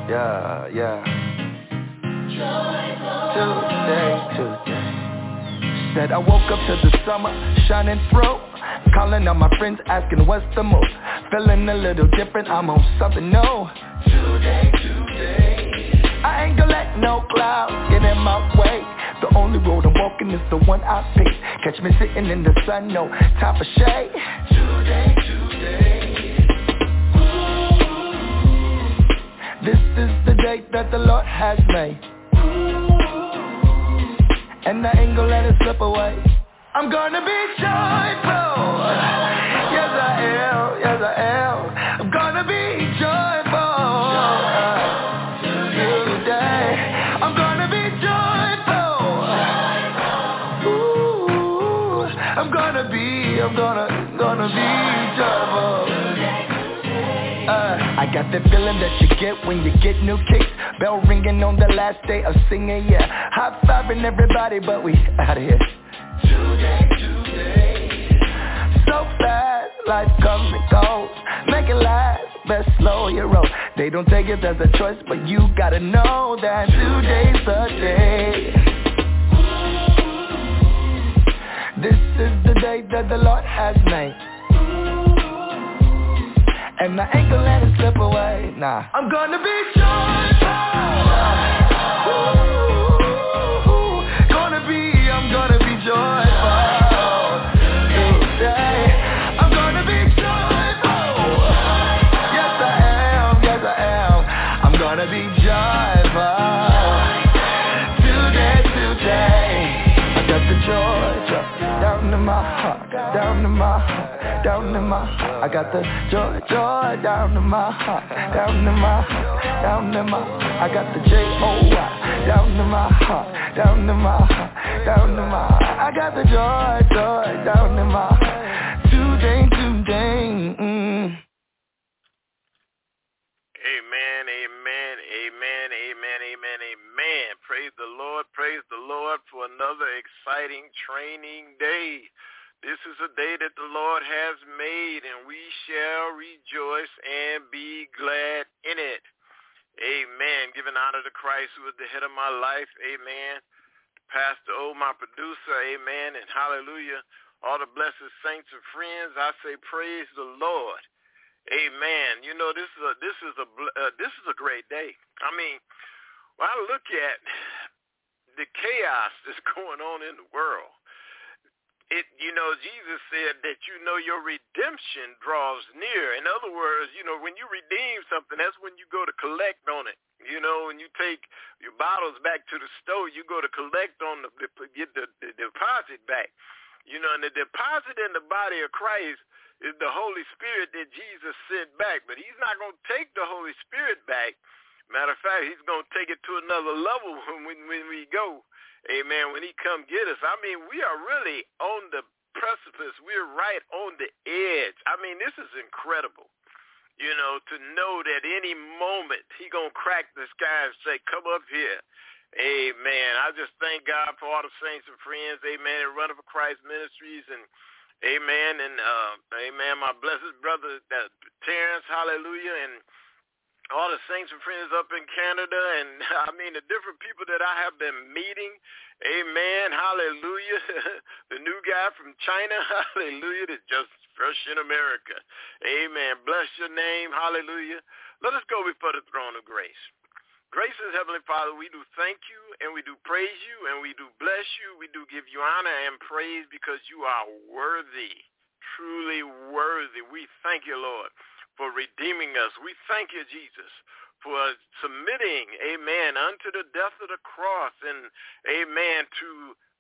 Yeah. Today. Said I woke up to the summer shining through. Calling on my friends asking what's the move. Feeling a little different, I'm on something new. Today. I ain't gonna let no clouds get in my way. The only road I'm walking is the one I pick. Catch me sitting in the sun, no time for shade. Today. This is the day that the Lord has made, and I ain't gonna let it slip away. I'm gonna be joyful. Yes I am. I'm gonna be joyful today. I'm gonna be joyful. Ooh, I'm gonna be joyful. I got that feeling that you get when you get new kicks. Bell ringing on the last day of singing, yeah. High-fiving everybody, but we out of here. Today. So fast, life comes and goes. Make it last, best slow your roll. They don't take it as a choice, but you gotta know that today's the day. This is the day that the Lord has made, and I ain't gonna let it slip away, nah. I'm gonna be joyful. I'm gonna be joyful today. I'm gonna be joyful. Yes I am. I'm gonna be joyful today. I got the joy down in my heart. I got the joy down in my heart, I got the J-O-Y down in my heart, I got the joy down in my heart, today. Amen. Praise the Lord for another exciting training day. This is a day that the Lord has made, and we shall rejoice and be glad in it. Amen. Giving honor to Christ, who is the head of my life. Amen. Pastor O, my producer. Amen. And hallelujah. All the blessed saints and friends, I say praise the Lord. Amen. You know, this is a great day. I mean, when I look at the chaos that's going on in the world, Jesus said that your redemption draws near. In other words, when you redeem something, that's when you go to collect on it. When you take your bottles back to the store, you go to collect on get the deposit back. And the deposit in the body of Christ is the Holy Spirit that Jesus sent back. But he's not going to take the Holy Spirit back. Matter of fact, he's going to take it to another level when we go. Amen. When he come get us, I mean, we are really on the precipice. We're right on the edge. I mean, this is incredible, to know that any moment he going to crack the sky and say, come up here. Amen. I just thank God for all the saints and friends, amen, and Running for Christ Ministries, and amen, and amen, my blessed brother Terrence, hallelujah, and all the saints and friends up in Canada, and I mean the different people that I have been meeting. Amen. Hallelujah. The new guy from China. Hallelujah. That's just fresh in America. Amen. Bless your name. Hallelujah. Let us go before the throne of grace. Gracious Heavenly Father, we do thank you, and we do praise you, and we do bless you. We do give you honor and praise because you are worthy, truly worthy. We thank you, Lord, for redeeming us. We thank you, Jesus, for submitting, amen, unto the death of the cross and, amen, to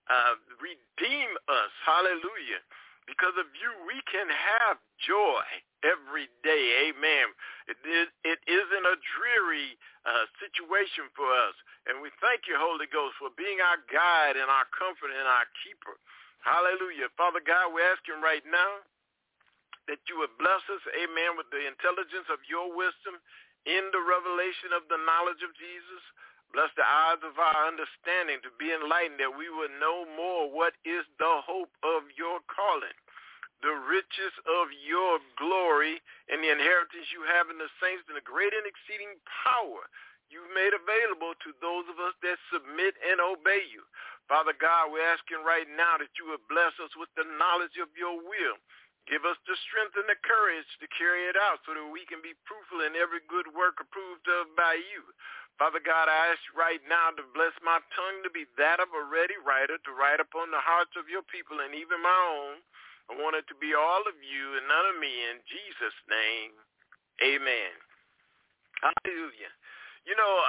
redeem us. Hallelujah. Because of you, we can have joy every day. Amen. It isn't a dreary situation for us. And we thank you, Holy Ghost, for being our guide and our comfort and our keeper. Hallelujah. Father God, we're asking right now that you would bless us, amen, with the intelligence of your wisdom in the revelation of the knowledge of Jesus. Bless the eyes of our understanding to be enlightened, that we would know more what is the hope of your calling, the riches of your glory, and the inheritance you have in the saints, and the great and exceeding power you've made available to those of us that submit and obey you. Father God, we're asking right now that you would bless us with the knowledge of your will. Give us the strength and the courage to carry it out so that we can be fruitful in every good work approved of by you. Father God, I ask you right now to bless my tongue to be that of a ready writer, to write upon the hearts of your people and even my own. I want it to be all of you and none of me. In Jesus' name, amen. Hallelujah. You know,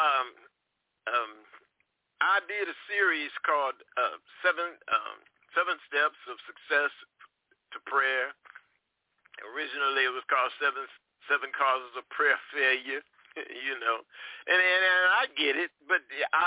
I did a series called Seven Steps of Success to Prayer. Originally, it was called Seven Causes of Prayer Failure. You know, and I get it, but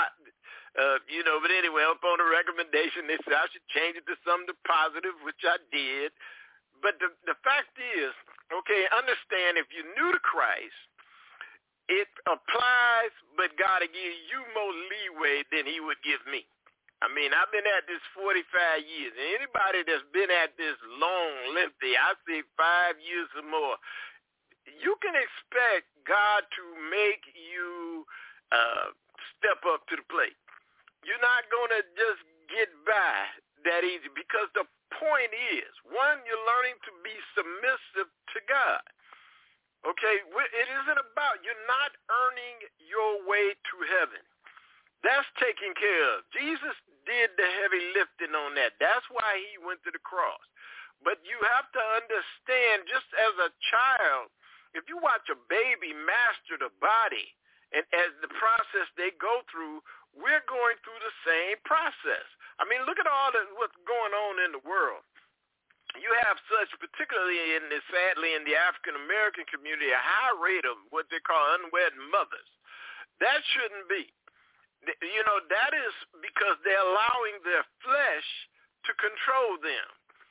but anyway, upon a recommendation, they said I should change it to something positive, which I did. But the fact is, okay, understand if you're new to Christ, it applies, but God will give you more leeway than he would give me. I mean, I've been at this 45 years, and anybody that's been at this long, lengthy, I say 5 years or more, you can expect God to make you step up to the plate. You're not going to just get by that easy because the point is, one, you're learning to be submissive to God. Okay? It isn't about, you're not earning your way to heaven. That's taken care of. Jesus did the heavy lifting on that. That's why he went to the cross. But you have to understand, just as a child, if you watch a baby master the body, and as the process they go through, we're going through the same process. I mean, look at all what's going on in the world. You have such, particularly sadly in the African-American community, a high rate of what they call unwed mothers. That shouldn't be. You know, that is because they're allowing their flesh to control them.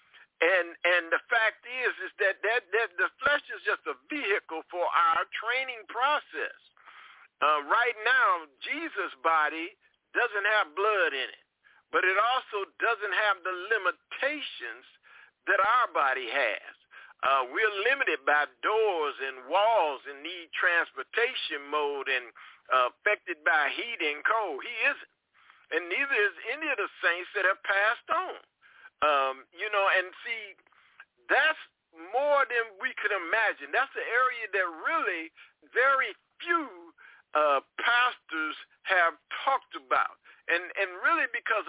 And the fact is that the flesh is just a vehicle for our training process. Right now, Jesus' body doesn't have blood in it, but it also doesn't have the limitations that our body has. We're limited by doors and walls and need transportation mode and affected by heat and cold. He isn't. And neither is any of the saints that have passed on. And see, that's more than we could imagine. That's an area that really very few pastors have talked about. And really because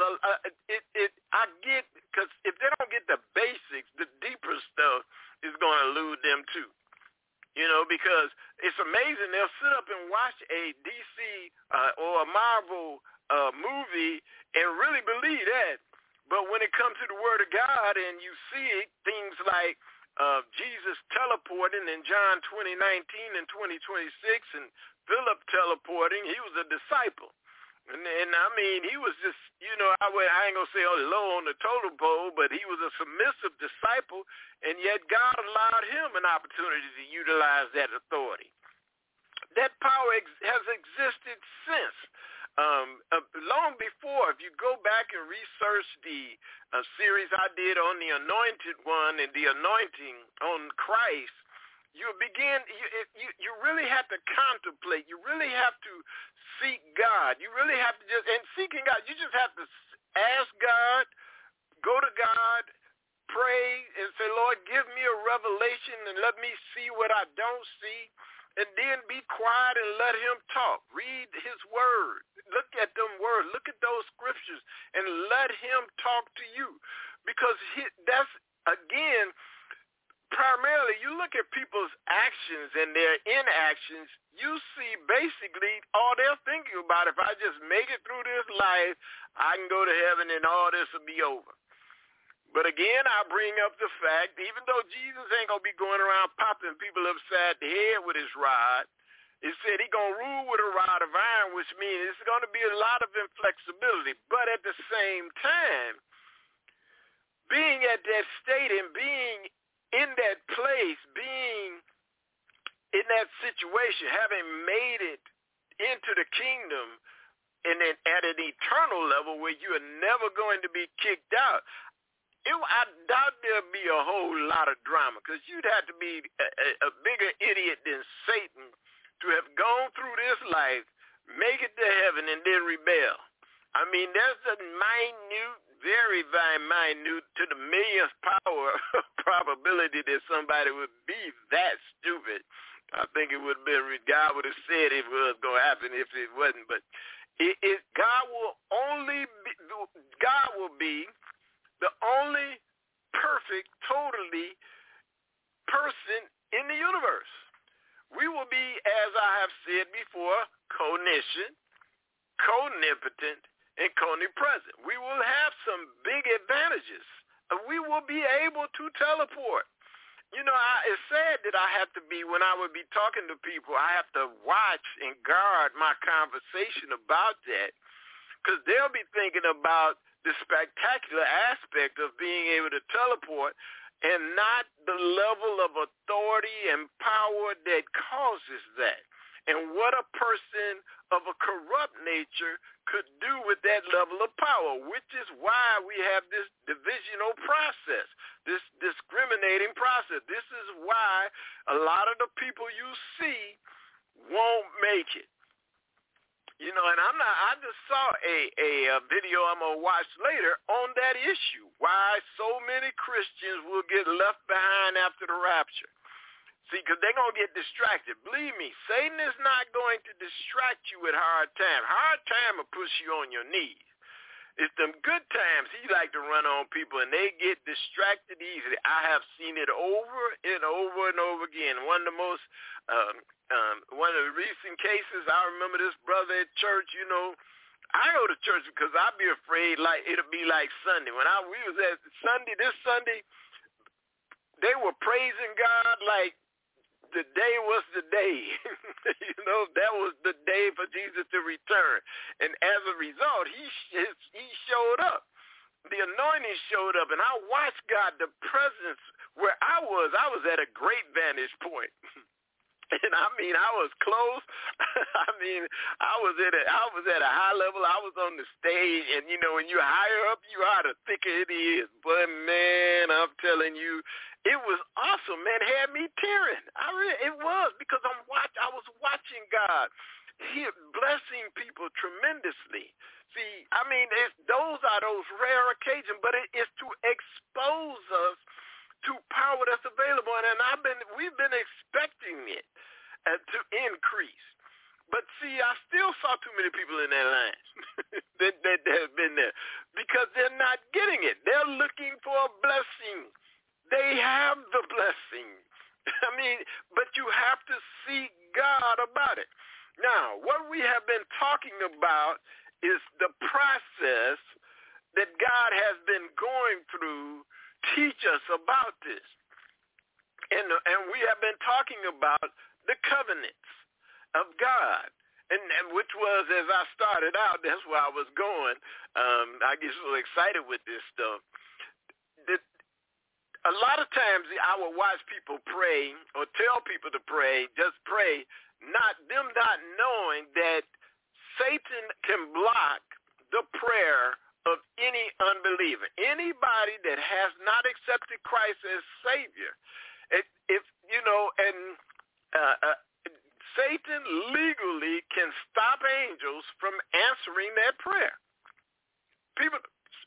I get, because if they don't get the basics, the deeper stuff is going to elude them too. You know, because it's amazing. They'll sit up and watch a DC or a Marvel movie and really believe that. But when it comes to the Word of God and you see things like Jesus teleporting in John 20:19 and 20:26 and Philip teleporting, he was a disciple. And I mean, he was just, I ain't going to say low on the totem pole, but he was a submissive disciple, and yet God allowed him an opportunity to utilize that authority. That power has existed since. Long before, if you go back and research the series I did on the Anointed One and the anointing on Christ, you really have to contemplate. You really have to seek God. You really have to and seeking God, you just have to ask God, go to God, pray, and say, Lord, give me a revelation and let me see what I don't see. And then be quiet and let him talk. Read his word. Look at them words. Look at those scriptures and let him talk to you. Because that's, again, primarily you look at people's actions and their inactions, you see basically all they're thinking about, if I just make it through this life, I can go to heaven and all this will be over. But again, I bring up the fact, even though Jesus ain't going to be going around popping people upside the head with his rod, it said he's going to rule with a rod of iron, which means it's going to be a lot of inflexibility. But at the same time, being at that state and being in that place, being in that situation, having made it into the kingdom and then at an eternal level where you are never going to be kicked out, I doubt there'll be a whole lot of drama because you'd have to be a bigger idiot than Satan to have gone through this life make it to heaven and then rebel. I mean, there's a minute, very, very minute, to the millionth power probability that somebody would be that stupid. I think it would have been, God would have said it was going to happen if it wasn't. But God will be the only perfect, totally person in the universe. We will be, as I have said before, co-omniscient, co-omnipotent, and co-omnipresent. We will have some big advantages. We will be able to teleport. You know, it's sad that I have to be, when I would be talking to people, I have to watch and guard my conversation about that, because they'll be thinking about the spectacular aspect of being able to teleport and not the level of authority and power that causes that. And what a person of a corrupt nature could do with that level of power, which is why we have this divisional process, this discriminating process. This is why a lot of the people you see won't make it. You know, and I just saw a video I'm going to watch later on that issue, why so many Christians will get left behind after the rapture. See, because they're going to get distracted. Believe me, Satan is not going to distract you with hard time. Hard time will push you on your knees. It's them good times he like to run on people, and they get distracted easily. I have seen it over and over and over again. One of the most, one of the recent cases, I remember this brother at church, you know, I go to church because I'd be afraid like it'll be like Sunday. When we was at this Sunday, they were praising God like the day was the day. You know, that was the day for Jesus to return. And as a result, he showed up. The anointing showed up, and I watched God, the presence where I was at a great vantage point. And I mean, I was close. I mean, I was at a high level. I was on the stage, and you know, when you're higher up, you are, the thicker it is. But man, I'm telling you, it was awesome. Man, it had me tearing. It was, because I was watching God. He blessing people tremendously. See, I mean, those are those rare occasions, but it is to expose us to power that's available, and we've been expecting it to increase. But see, I still saw too many people in that line that have been there, because they're not getting it. They're looking for a blessing. They have the blessing. I mean, but you have to seek God about it. Now, what we have been talking about is the process that God has been going through. Teach us about this. And we have been talking about the covenants of God, and which was, as I started out, that's where I was going. I get so excited with this stuff. A lot of times I will watch people pray or tell people to pray, just pray, not knowing that Satan can block the prayer of any unbeliever, anybody that has not accepted Christ as Savior. Satan legally can stop angels from answering that prayer. People,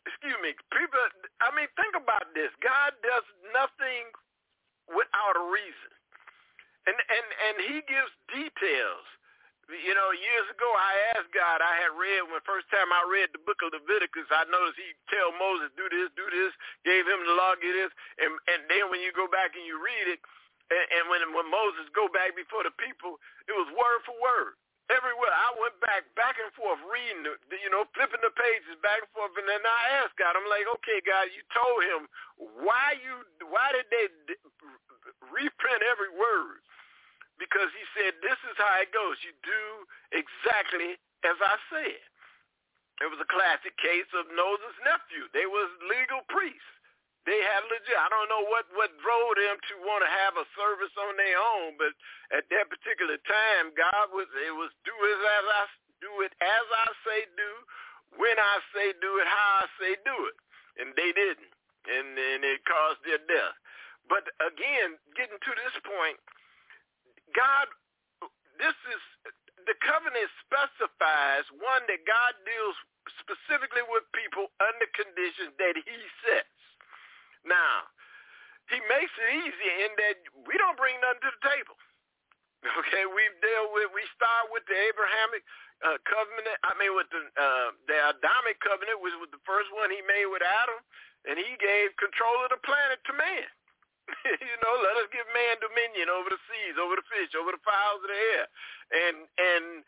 I mean, think about this. God does nothing without a reason. And he gives details. You know, years ago I asked God, I had read, when first time I read the book of Leviticus, I noticed he'd tell Moses, do this, gave him the law, get this, and then when you go back and you read it, and when Moses go back before the people, it was word for word. Everywhere. I went back and forth reading, flipping the pages back and forth, and then I asked God, I'm like, okay, God, you told him, why did they reprint every word? Because he said, this is how it goes. You do exactly as I said. It was a classic case of Moses' nephew. They was legal priests. They had legit. I don't know what drove them to want to have a service on their own, but at that particular time, it was do it as I say do, when I say do it, how I say do it, and they didn't, and it caused their death. But again, getting to this point, God, the covenant specifies, one, that God deals specifically with people under conditions that he sets. Now, he makes it easy in that we don't bring nothing to the table. Okay, we start with the Abrahamic covenant. With the Adamic covenant, which was the first one he made with Adam, and he gave control of the planet to man. Let us give man dominion over the seas, over the fish, over the fowls of the air, and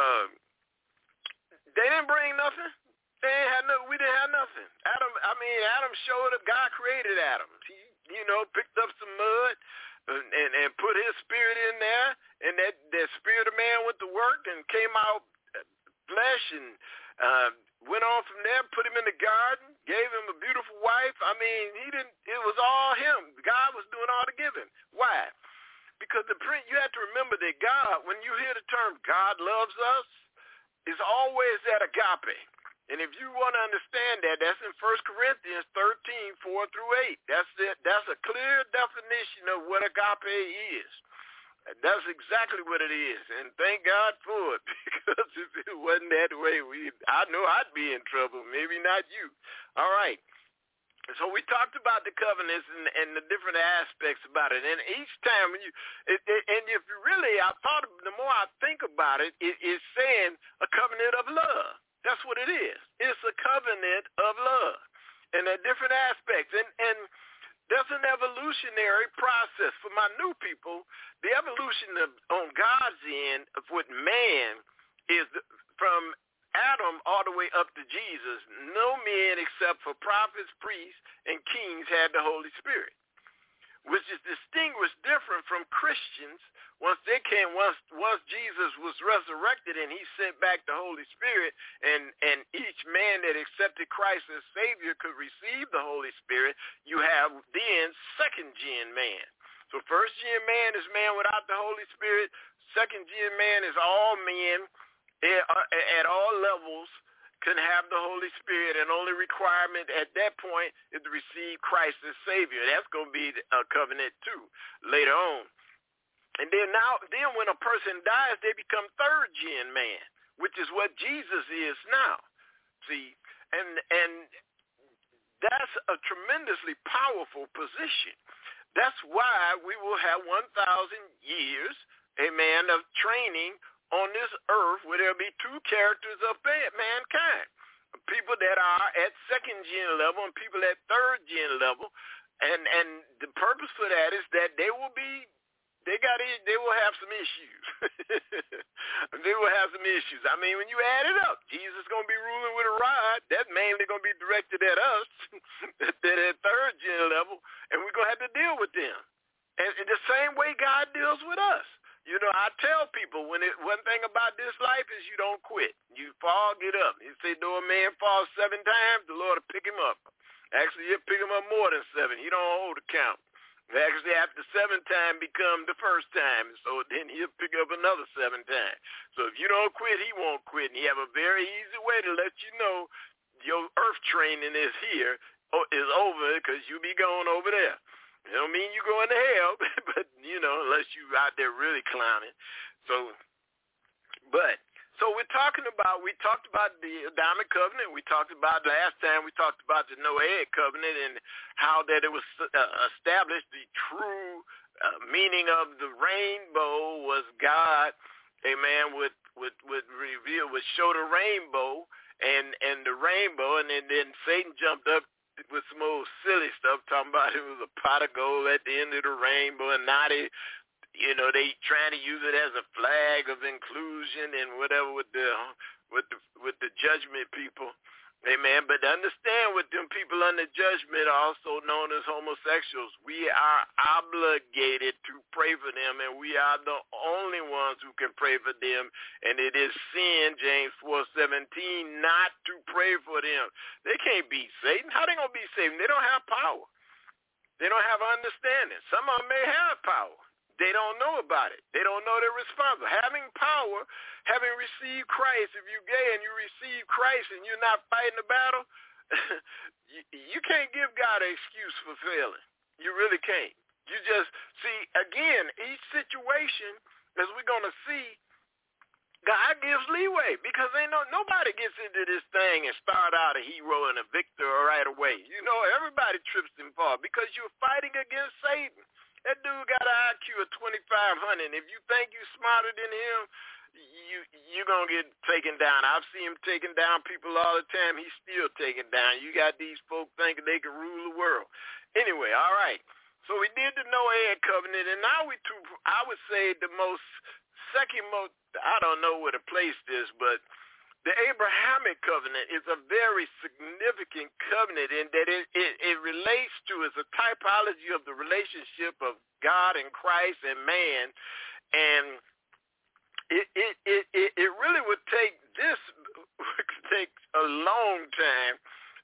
they didn't bring nothing. We didn't have nothing. Adam showed up. God created Adam. He, picked up some mud and put his spirit in there, and that spirit of man went to work and came out flesh and went on from there, put him in the garden, gave him a beautiful wife. It was all him. God was doing all the giving. Why? Because you have to remember that God, when you hear the term God loves us, is always that agape. And if you want to understand that, that's in 1 Corinthians 13, 4-8. That's a clear definition of what agape is. That's exactly what it is. And thank God for it, because if it wasn't that way, I know I'd be in trouble. Maybe not you. All right. So we talked about the covenants and the different aspects about it. And each time, the more I think about it, it's saying a covenant of love. That's what it is. It's a covenant of love. And there are different aspects. And there's an evolutionary process. For my new people, the evolution on God's end of what man is from Adam all the way up to Jesus. No men except for prophets, priests, and kings had the Holy Spirit, which is distinguished different from Christians. Once Jesus was resurrected and he sent back the Holy Spirit, and each man that accepted Christ as Savior could receive the Holy Spirit, you have then second-gen man. So first-gen man is man without the Holy Spirit. Second-gen man is all men at all levels can have the Holy Spirit, and only requirement at that point is to receive Christ as Savior. That's going to be a covenant too later on. And then when a person dies, they become third-gen man, which is what Jesus is now. See, and that's a tremendously powerful position. That's why we will have 1,000 years, amen, of training on this earth where there'll be two characters of mankind, people that are at second-gen level and people at third-gen level. And the purpose for that is that they will have some issues. They will have some issues. When you add it up, Jesus is going to be ruling with a rod. That's mainly going to be directed at us, at third-gen level, and we're going to have to deal with them. And the same way God deals with us. I tell people, one thing about this life is you don't quit. You fall, get up. He said, though a man falls 7 times, the Lord will pick him up. Actually, he'll pick him up more than 7. He don't hold a count. Actually, after 7 time become the first time, so then he'll pick up another 7 times. So if you don't quit, he won't quit. And he have a very easy way to let you know your earth training is here, is over, because you be going over there. It don't mean you going to hell, but, unless you out there really clowning. So we talked about the Adamic covenant. We talked about last time, we talked about the Noahic covenant and how that it was established. The true meaning of the rainbow was God, amen, would show the rainbow and the rainbow, and then Satan jumped up with some old silly stuff talking about it was a pot of gold at the end of the rainbow, and now they trying to use it as a flag of inclusion and whatever with the judgment people. Amen. But understand, with them people under judgment, also known as homosexuals, we are obligated to pray for them, and we are the only ones who can pray for them. And it is sin, James 4:17, not to pray for them. They can't beat Satan. How they going to beat Satan? They don't have power. They don't have understanding. Some of them may have power. They don't know about it. They don't know they're responsible. Having power, having received Christ, if you're gay and you receive Christ and you're not fighting the battle, you can't give God an excuse for failing. You really can't. You just, see, again, each situation, as we're going to see, God gives leeway because nobody gets into this thing and start out a hero and a victor right away. Everybody trips and falls because you're fighting against Satan. That dude got an IQ of 2,500. If you think you're smarter than him, you're going to get taken down. I've seen him taking down people all the time. He's still taking down. You got these folk thinking they can rule the world. Anyway, all right. So we did the Noahic covenant, and now I would say second most, I don't know where to place this, but the Abrahamic covenant is a very significant covenant in that it relates to, it's a typology of the relationship of God and Christ and man, and it really would take a long time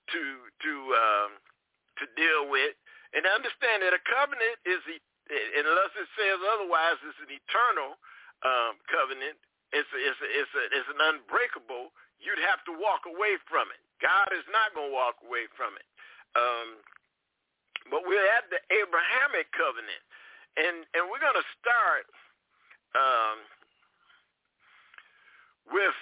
to deal with, and understand that a covenant is, unless it says otherwise, it's an eternal covenant. It's an unbreakable. You'd have to walk away from it. God is not going to walk away from it. But we're at the Abrahamic covenant, and we're going to start with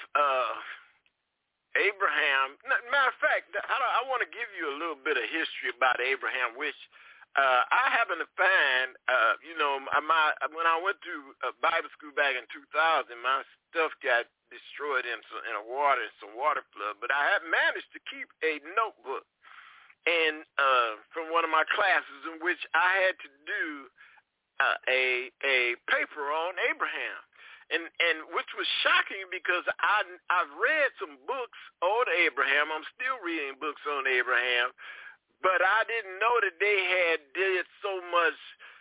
Abraham. Matter of fact, I want to give you a little bit of history about Abraham, which I happen to find, when I went to Bible school back in 2000, my stuff got destroyed in some water flood, but I had managed to keep a notebook and from one of my classes in which I had to do a paper on Abraham. And which was shocking because I've read some books on Abraham. I'm still reading books on Abraham, but I didn't know that they did so much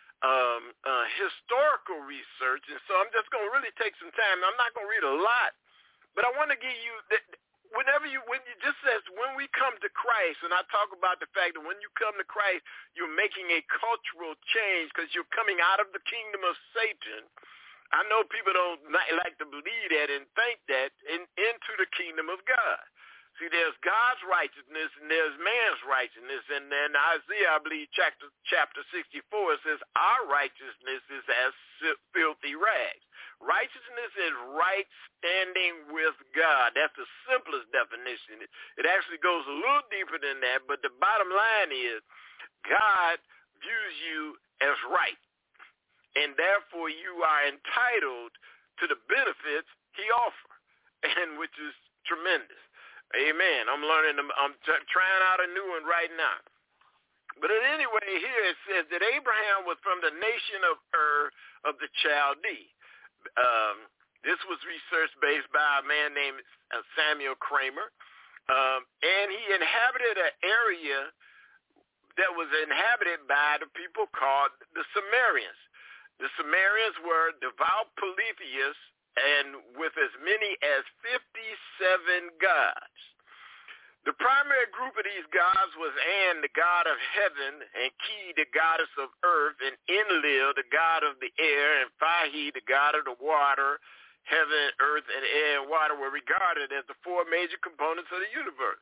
historical research. And so I'm just going to really take some time. I'm not going to read a lot, but I want to give you when we come to Christ, and I talk about the fact that when you come to Christ, you're making a cultural change because you're coming out of the kingdom of Satan. I know people don't like to believe that and think that into the kingdom of God. See, there's God's righteousness and there's man's righteousness. And then Isaiah, I believe, chapter 64, it says, our righteousness is as filthy rags. Righteousness is right standing with God. That's the simplest definition. It actually goes a little deeper than that, but the bottom line is God views you as right. And therefore you are entitled to the benefits he offers, and which is tremendous. Amen. I'm trying out a new one right now. But anyway, here it says that Abraham was from the nation of Ur of the Chaldee. This was research based by a man named Samuel Kramer. And he inhabited an area that was inhabited by the people called the Sumerians. The Sumerians were devout polytheists and with as many as 57 gods. The primary group of these gods was An, the god of heaven, and Ki, the goddess of earth, and Enlil, the god of the air, and Fahi, the god of the water. Heaven, earth, and air and water were regarded as the four major components of the universe.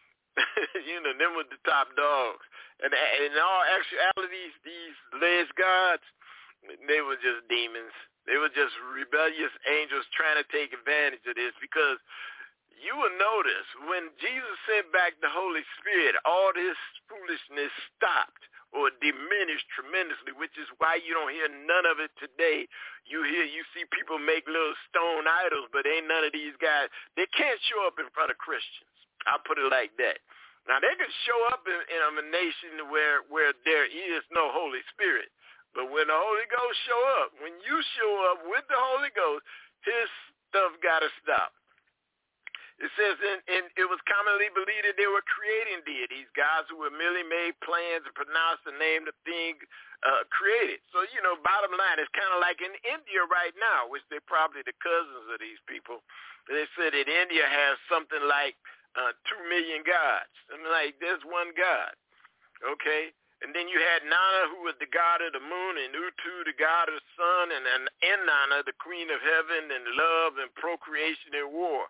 Them were the top dogs. And in all actuality, these alleged gods, they were just demons. They were just rebellious angels trying to take advantage of this, because you will notice when Jesus sent back the Holy Spirit, all this foolishness stopped or diminished tremendously, which is why you don't hear none of it today. You see people make little stone idols, but ain't none of these guys. They can't show up in front of Christians. I'll put it like that. Now, they can show up in a nation where there is no Holy Spirit. But when the Holy Ghost show up, when you show up with the Holy Ghost, his stuff got to stop. It says, and it was commonly believed that they were creating deities, guys who were merely made plans and pronounced the name of the thing created. So, bottom line, it's kind of like in India right now, which they're probably the cousins of these people. They said that India has something like 2 million gods. I mean, like, there's one God, okay? And then you had Nana, who was the god of the moon, and Utu, the god of the sun, and Nana, the queen of heaven, and love and procreation and war.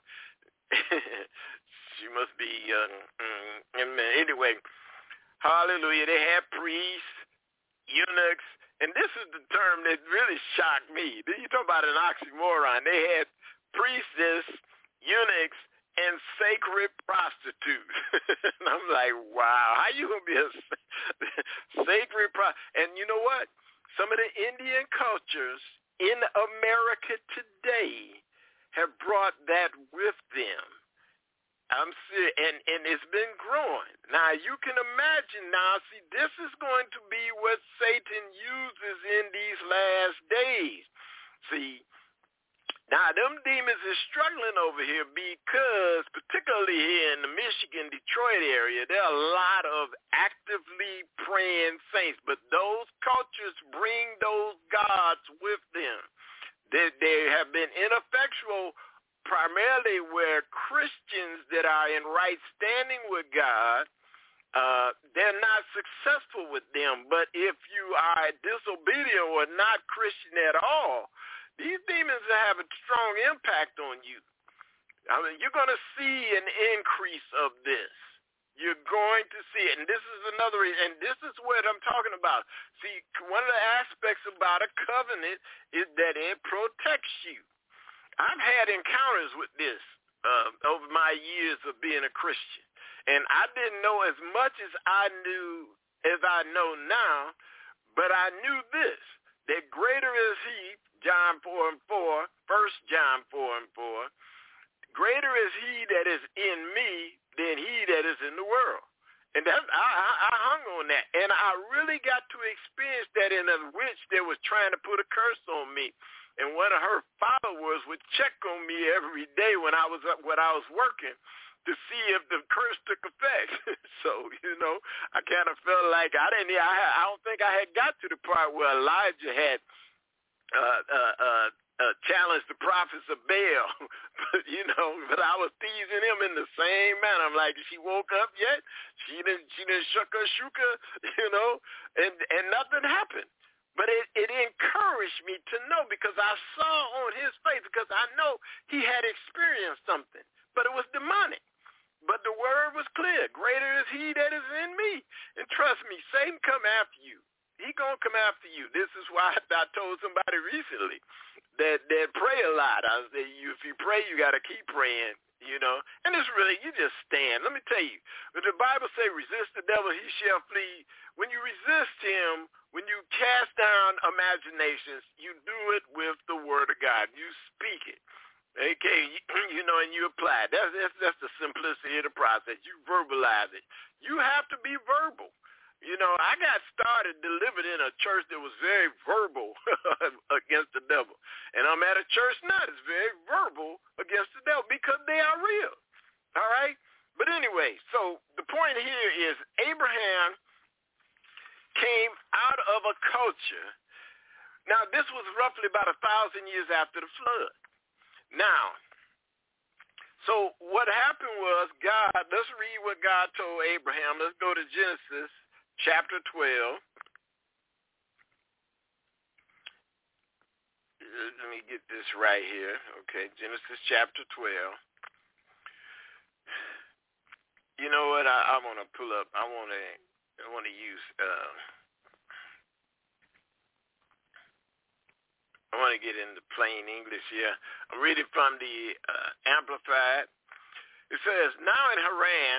She must be, anyway, hallelujah. They had priests, eunuchs, and this is the term that really shocked me. You talk about an oxymoron. They had priestess, eunuchs, and sacred prostitutes. And I'm like, wow, how you going to be a sacred prostitute? And you know what? Some of the Indian cultures in America today have brought that with them. I'm serious, and it's been growing. Now, you can imagine now, see, this is going to be what Satan uses in these last days. See, now, them demons is struggling over here because, particularly here in the Michigan, Detroit area, there are a lot of actively praying saints, but those cultures bring those gods with them. They have been ineffectual primarily where Christians that are in right standing with God, they're not successful with them. But if you are disobedient or not Christian at all, these demons have a strong impact on you. I mean, you're going to see an increase of this. You're going to see it. And this is another reason, and this is what I'm talking about. See, one of the aspects about a covenant is that it protects you. I've had encounters with this over my years of being a Christian. And I didn't know as much as I know now, but I knew this, that greater is he, John 4:4, 1 John 4:4, greater is he that is in me than he that is in the world. And I hung on that. And I really got to experience that in a witch that was trying to put a curse on me. And one of her followers would check on me every day when I was working to see if the curse took effect. So, I kind of felt like I don't think I had got to the part where Elijah had challenged the prophets of Baal, but I was teasing him in the same manner. I'm like, she woke up yet? She didn't shook her, and nothing happened. But it encouraged me to know, because I saw on his face, because I know he had experienced something, but it was demonic. But the word was clear. Greater is he that is in me. And trust me, Satan come after you. He going to come after you. This is why I told somebody recently that pray a lot. I said, if you pray, you got to keep praying, And it's really, you just stand. Let me tell you, when the Bible say resist the devil, he shall flee. When you resist him, when you cast down imaginations, you do it with the word of God. You speak it. Okay, and you apply it. That's the simplicity of the process. You verbalize it. You have to be verbal. I got started delivered in a church that was very verbal against the devil. And I'm at a church now that's very verbal against the devil because they are real. All right? But anyway, so the point here is Abraham came out of a culture. Now, this was roughly about 1,000 years after the flood. Now, so what happened was let's read what God told Abraham. Let's go to Genesis chapter 12. Let me get this right here. Okay, Genesis chapter 12. You know what? I want to pull up. I want to use. I want to get into plain English here. I'm reading from the Amplified. It says, now in Haran,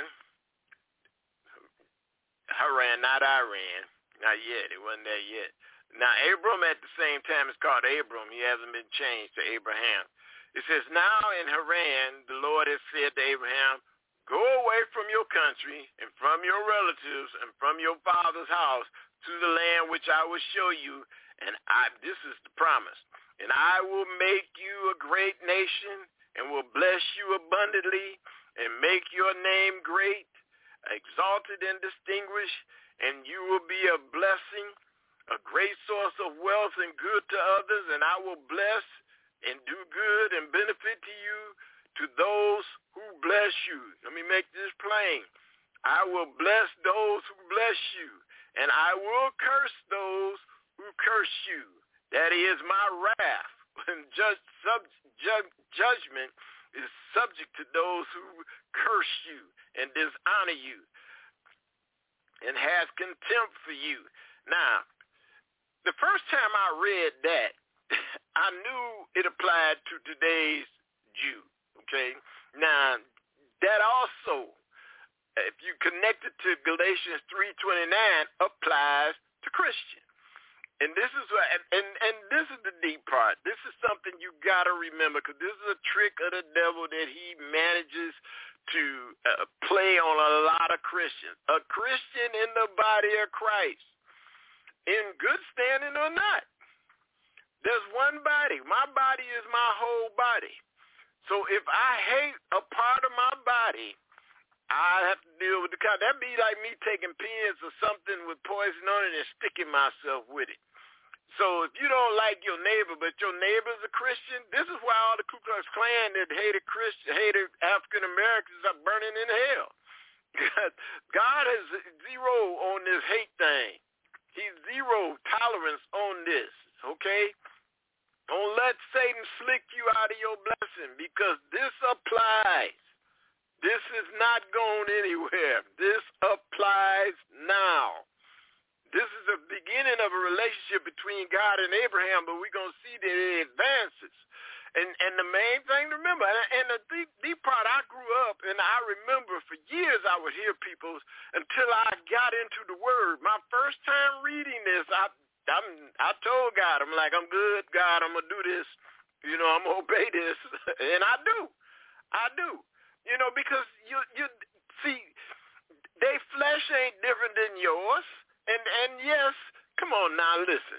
not Iran, not yet. It wasn't there yet. Now, Abram at the same time is called Abram. He hasn't been changed to Abraham. It says, now in Haran, the Lord has said to Abraham, go away from your country and from your relatives and from your father's house to the land which I will show you. And this is the promise. And I will make you a great nation and will bless you abundantly and make your name great, exalted and distinguished, and you will be a blessing, a great source of wealth and good to others, and I will bless and do good and benefit to you, to those who bless you. Let me make this plain. I will bless those who bless you, and I will curse those who curse you. That is my wrath. And judgment is subject to those who curse you and dishonor you and has contempt for you. Now, the first time I read that, I knew it applied to today's Jew. Okay? Now, that also, if you connect it to Galatians 3:29, applies to Christians. And this is what, and this is the deep part. This is something you got to remember, because this is a trick of the devil that he manages to play on a lot of Christians. A Christian in the body of Christ, in good standing or not, there's one body. My body is my whole body. So if I hate a part of my body, I have to deal with the kind. That'd be like me taking pins or something with poison on it and sticking myself with it. So if you don't like your neighbor, but your neighbor's a Christian, this is why all the Ku Klux Klan that hated African Americans are burning in hell. God has zero on this hate thing. He's zero tolerance on this. Okay. Don't let Satan slick you out of your blessing, because this applies. This is not going anywhere. This applies now. This is the beginning of a relationship between God and Abraham, but we're going to see that it advances. And the main thing to remember, and the deep part, I grew up, and I remember for years I would hear people until I got into the Word. My first time reading this, I told God, I'm like, I'm good, God, I'm going to do this. You know, I'm going to obey this. And I do. You know, because you see, their flesh ain't different than yours. And yes, come on now, listen.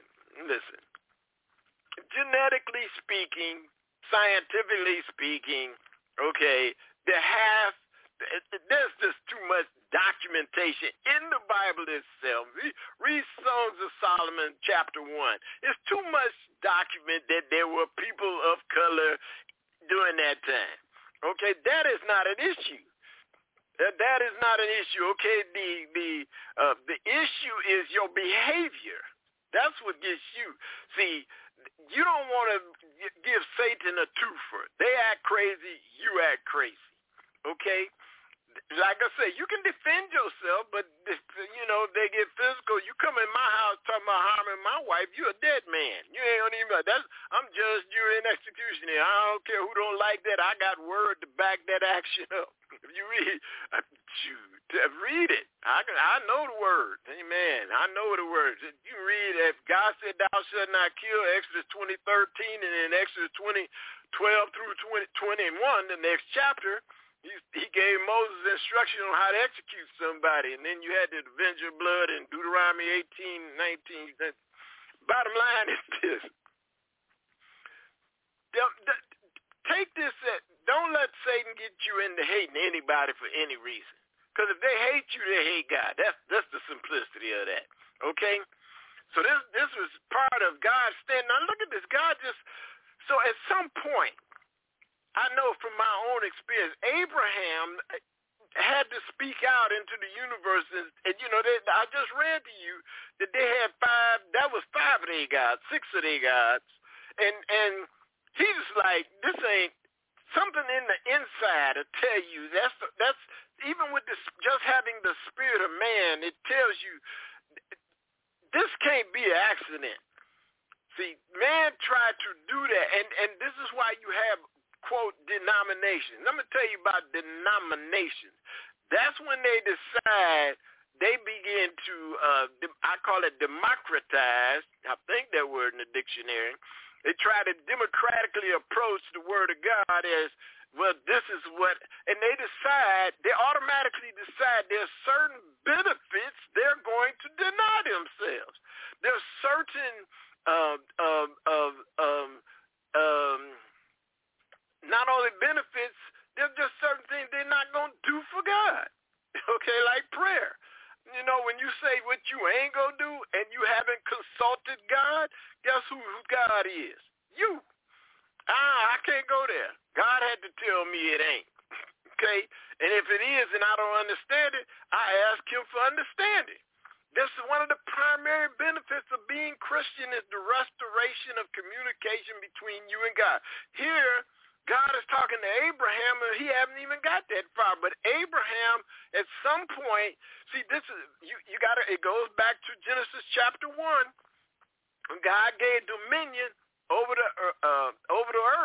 Genetically speaking, scientifically speaking, okay, there's just too much documentation in the Bible itself. Read Songs of Solomon, chapter 1. It's too much document that there were people of color during that time. Okay, that is not an issue. That is not an issue. Okay, the issue is your behavior. That's what gets you. See, you don't want to give Satan a twofer. They act crazy, you act crazy. Okay? Like I say, you can defend yourself, but, you know, they get physical. You come in my house talking about harming my wife, you're a dead man. You ain't even, I'm judge, jury, and executioner. I don't care who don't like that. I got word to back that action up. If you read it. I know the word. Amen. I know the words. You read, if God said thou shalt not kill, Exodus 20:13, and in Exodus 20:12 through 21, the next chapter, he gave Moses instruction on how to execute somebody, and then you had to avenge your blood in Deuteronomy 18:19. Bottom line is this. Take this, don't let Satan get you into hating anybody for any reason. Because if they hate you, they hate God. That's the simplicity of that. Okay? So this was part of God's stand. Now look at this. So at some point, I know from my own experience, Abraham had to speak out into the universe. And you know, I just read to you that they had 5 of their gods, 6 of their gods. And he's like, this ain't something in the inside to tell you. That's even with this, just having the spirit of man, it tells you this can't be an accident. See, man tried to do that, and this is why you have, quote, denominations. Let me tell you about denominations. That's when they decide, they begin to, I call it democratize. I think that word in the dictionary. They try to democratically approach the word of God as, well, this is what, and they automatically decide there's certain benefits they're going to deny themselves. There's certain, not only benefits, there's just certain things they're not going to do for God. Okay, like prayer. You know, when you say what you ain't going to do and you haven't consulted God, guess who God is? You. I can't go there. God had to tell me it ain't. Okay? And if it is and I don't understand it, I ask him for understanding. This is one of the primary benefits of being Christian is the restoration of communication between you and God. Here, God is talking to Abraham, and he hasn't even got that far. But Abraham, at some point, see, this is you got to. It goes back to Genesis chapter 1, when God gave dominion over the earth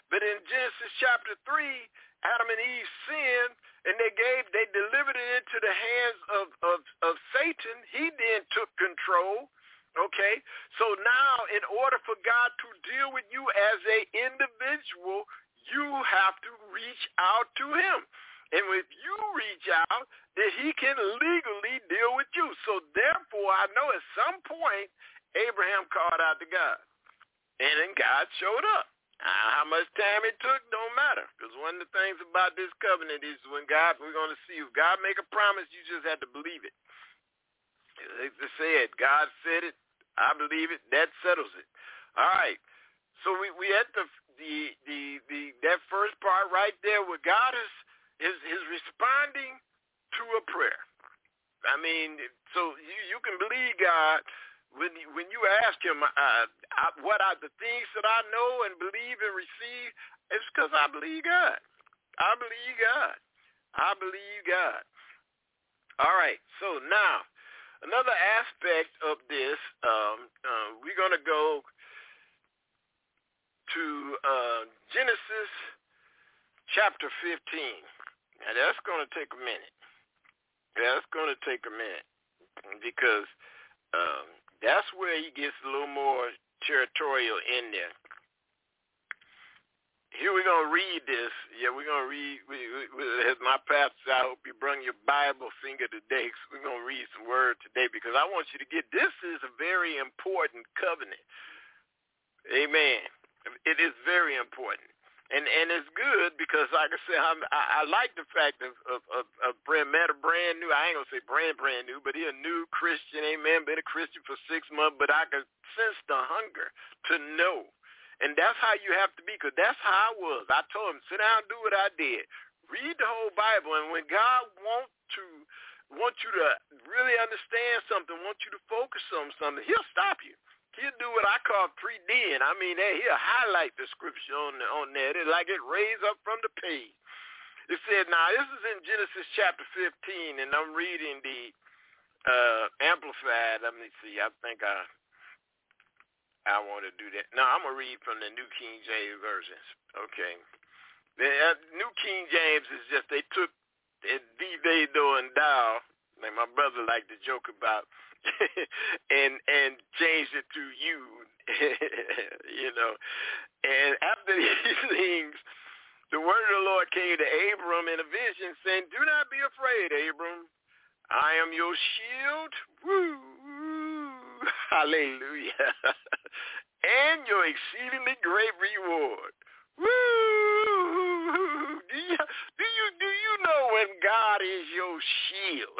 But in Genesis chapter 3, Adam and Eve sinned, and they delivered it into the hands of Satan. He then took control. Okay, so now in order for God to deal with you as an individual, you have to reach out to him. And if you reach out, then he can legally deal with you. So therefore, I know at some point, Abraham called out to God. And then God showed up. How much time it took don't matter. Because one of the things about this covenant is when God, we're going to see, if God make a promise, you just have to believe it. They said, God said it, I believe it, that settles it. All right. So we at that first part right there where God is responding to a prayer. I mean, so you can believe God when you ask him what are the things that I know and believe and receive, it's because I believe God. I believe God. I believe God. All right, so now another aspect of this, we're going to go to Genesis chapter 15. Now, that's going to take a minute. That's going to take a minute because that's where he gets a little more territorial in there. Here we're going to read this. Yeah, we're going to read, as my pastor, I hope you bring your Bible finger today, because we're going to read some word today, because I want you to get, this is a very important covenant. Amen. It is very important. And it's good because, like I said, I like the fact of met a brand new, I ain't going to say brand new, but he a new Christian, amen, been a Christian for 6 months, but I could sense the hunger to know. And that's how you have to be, because that's how I was. I told him, sit down and do what I did. Read the whole Bible, and when God wants you to really understand something, wants you to focus on something, he'll stop you. He'll do what I call 3D, and I mean, he'll highlight the scripture on there. It's like it raised up from the page. It said, now, this is in Genesis chapter 15, and I'm reading the Amplified. Let me see. I think I want to do that. No, I'm going to read from the New King James Version. Okay. The New King James is just, they took D-Day-Do and Dow, like my brother liked to joke about, and changed it to you, you know. And after these things, the word of the Lord came to Abram in a vision, saying, do not be afraid, Abram. I am your shield. Woo! Hallelujah. And your exceedingly great reward. Woo! Do you know when God is your shield?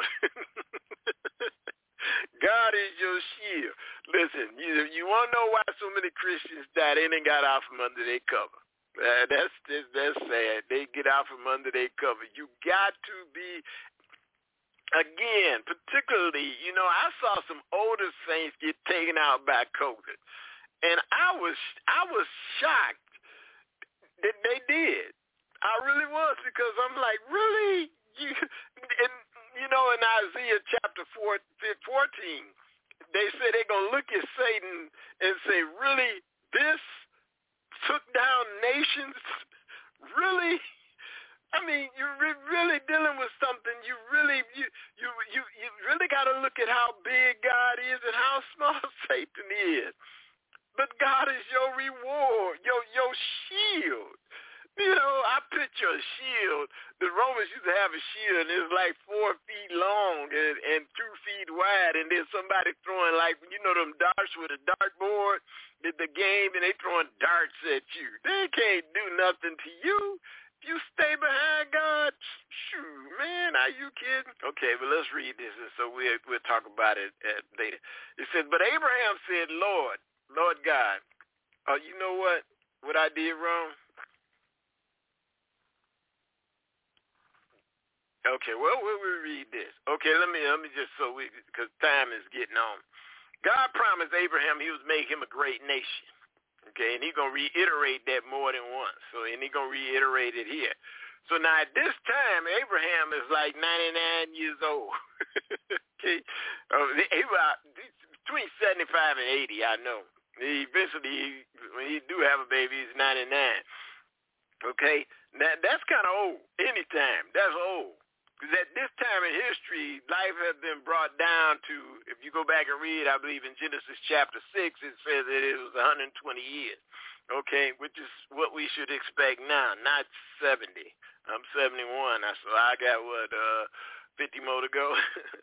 God is your shield. Listen, you want to know why so many Christians die? They didn't got out from under their cover. That's sad. They get out from under their cover. You got to be, again, particularly, you know, I saw some older saints get taken out by COVID, and I was shocked that they did. I really was, because I'm like, really? You know, in Isaiah chapter 14, they say they're going to look at Satan and say, really, this took down nations? Really? I mean, you're really dealing with something. You really got to look at how big God is and how small Satan is. But God is your reward, your shield. You know, I picture a shield. The Romans used to have a shield, and it was like 4 feet long and 2 feet wide, and then somebody throwing, like, you know, them darts with a dartboard, the game, and they throwing darts at you. They can't do nothing to you. If you stay behind God, shoot, man, are you kidding? Okay, but let's read this, and so we'll talk about it later. It says, but Abraham said, Lord God, you know what I did wrong? Okay, well, we'll read this. Okay, let me just, because time is getting on. God promised Abraham he was make him a great nation. Okay, and he's going to reiterate that more than once. So, and he's going to reiterate it here. So now at this time, Abraham is like 99 years old. Okay, between 75 and 80, I know. Eventually, when he do have a baby, he's 99. Okay, now that's kind of old. Anytime, that's old. Because at this time in history, life has been brought down to, if you go back and read, I believe in Genesis chapter 6, it says that it was 120 years. Okay, which is what we should expect now, not 70. I'm 71, so I got, 50 more to go.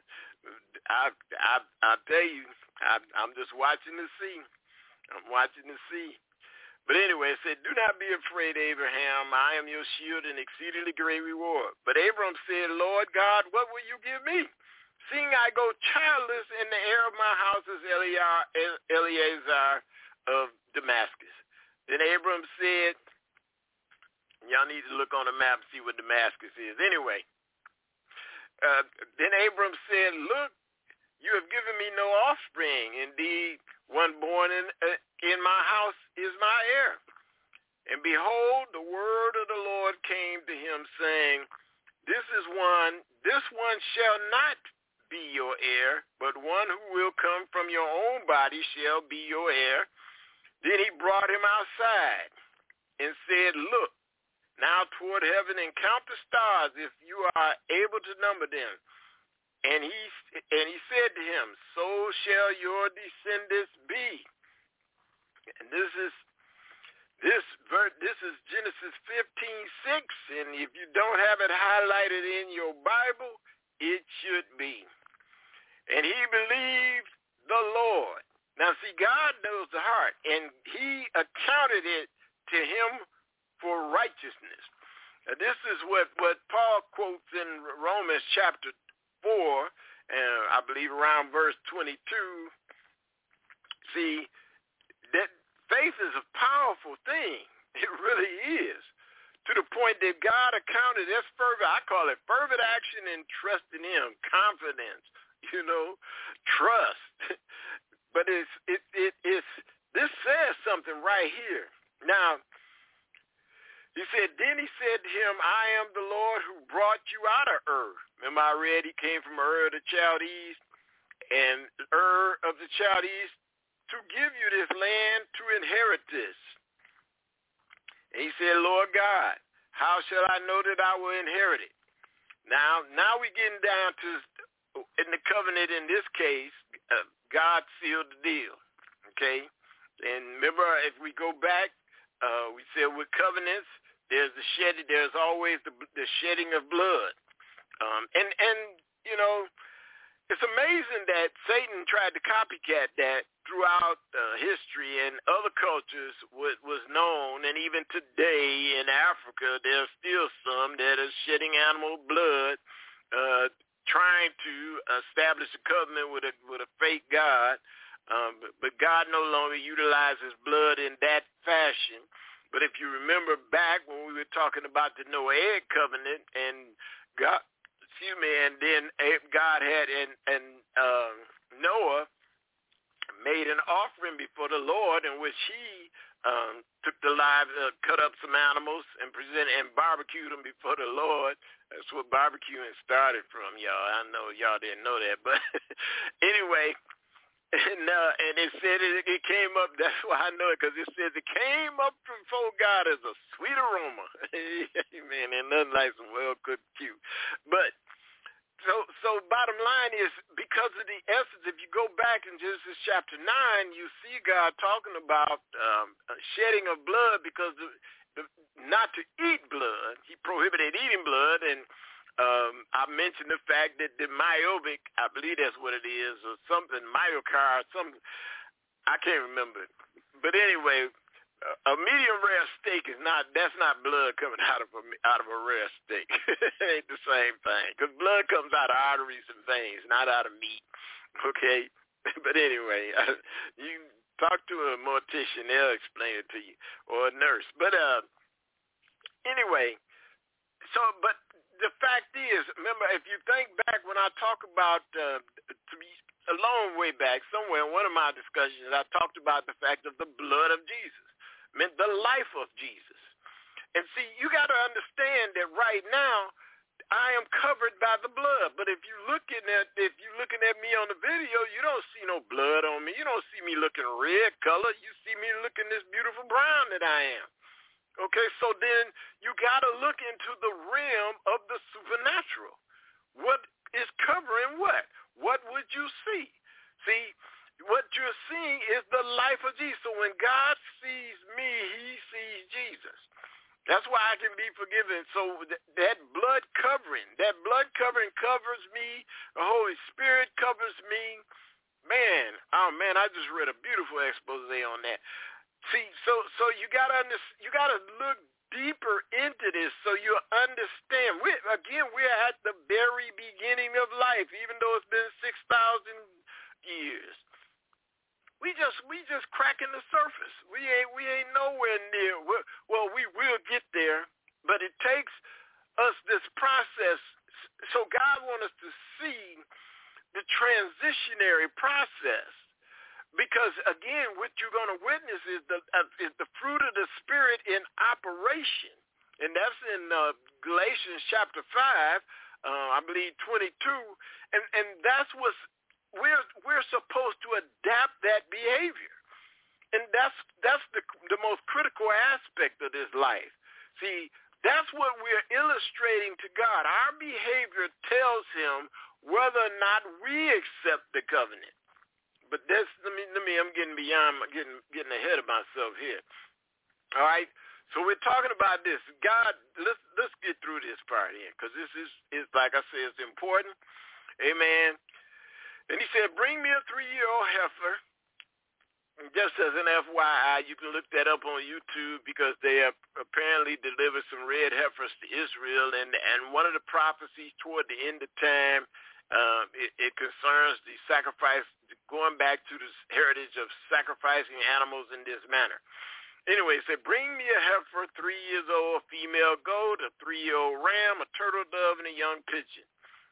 I tell you, I'm just watching to see. I'm watching to see. But anyway, it said, do not be afraid, Abraham. I am your shield and exceedingly great reward. But Abram said, Lord God, what will you give me? Seeing I go childless, and the heir of my house is Eleazar of Damascus. Then Abram said, y'all need to look on the map and see what Damascus is. Anyway, then Abram said, look, you have given me no offspring. Indeed, one born in my house is my heir. And behold, the word of the Lord came to him, saying, this one shall not be your heir, but one who will come from your own body shall be your heir. Then he brought him outside and said, look now toward heaven and count the stars, if you are able to number them. And he said to him, so shall your descendants be. And this is Genesis 15:6, and if you don't have it highlighted in your Bible, it should be. And he believed the Lord. Now see, God knows the heart, and he accounted it to him for righteousness. Now, this is what Paul quotes in Romans chapter 4, and I believe around verse 22. See, that faith is a powerful thing. It really is. To the point that God accounted as fervent, I call it fervent action and trust in him, confidence, trust. But it's this says something right here. Now, then he said to him, I am the Lord who brought you out of Ur. Remember I read he came from Ur of the Chaldees, and Ur of the Chaldees, to give you this land to inherit this. And he said, Lord God, how shall I know that I will inherit it? Now we're getting down to, in the covenant in this case, God sealed the deal, okay? And remember, if we go back, we said with covenants, there's always the shedding of blood. It's amazing that Satan tried to copycat that throughout history, and other cultures was known, and even today in Africa, there's still some that are shedding animal blood, trying to establish a covenant with a fake God, but God no longer utilizes blood in that fashion. But if you remember back when we were talking about the Noahic covenant, and God, and then God had and Noah made an offering before the Lord in which he took the lives, cut up some animals and presented and barbecued them before the Lord. That's what barbecuing started from, y'all. I know y'all didn't know that, but anyway. And it said it came up, that's why I know it, because it says it came up before God as a sweet aroma. Amen. And nothing like some well-cooked cute. But, so bottom line is, because of the essence, if you go back in Genesis chapter 9, you see God talking about shedding of blood, because not to eat blood. He prohibited eating blood, and I mentioned the fact that the myobic, I believe that's what it is, or something, myocard, something, I can't remember. But anyway, a medium rare steak that's not blood coming out of a rare steak. It ain't the same thing, because blood comes out of arteries and veins, not out of meat. Okay, but anyway, you talk to a mortician, they'll explain it to you, or a nurse. But anyway, but the fact is, remember, if you think back when I talk about, a long way back, somewhere in one of my discussions, I talked about the fact of the blood of Jesus, meant the life of Jesus. And see, you got to understand that right now, I am covered by the blood. But if you're looking at me on the video, you don't see no blood on me. You don't see me looking red color. You see me looking this beautiful brown that I am. Okay, so then you got to look into the realm of the supernatural. What is covering what? What would you see? See, what you're seeing is the life of Jesus. So when God sees me, he sees Jesus. That's why I can be forgiven. So that blood covering covers me. The Holy Spirit covers me. Man, I just read a beautiful expose on that. See, so you gotta look deeper into this so you understand. We're at the very beginning of life, even though it's been 6,000 years. We just cracking the surface. We ain't nowhere near. Well, we will get there, but it takes us this process. So God wants us to see the transitionary process, because again, what you're going to witness is the fruit of the Spirit in operation, and that's in Galatians chapter 5, I believe 22, and that's what's. We're supposed to adapt that behavior, and that's the most critical aspect of this life. See, that's what we're illustrating to God. Our behavior tells him whether or not we accept the covenant. But let me. I'm getting getting ahead of myself here. All right. So we're talking about this. God, let's get through this part here, because this is like I said, it's important. Amen. And he said, bring me a 3-year-old heifer. And just as an FYI, you can look that up on YouTube, because they have apparently delivered some red heifers to Israel. And one of the prophecies toward the end of time, it concerns the sacrifice, going back to this heritage of sacrificing animals in this manner. Anyway, it said, bring me a heifer, 3 years old, a female goat, a 3-year-old ram, a turtle dove, and a young pigeon.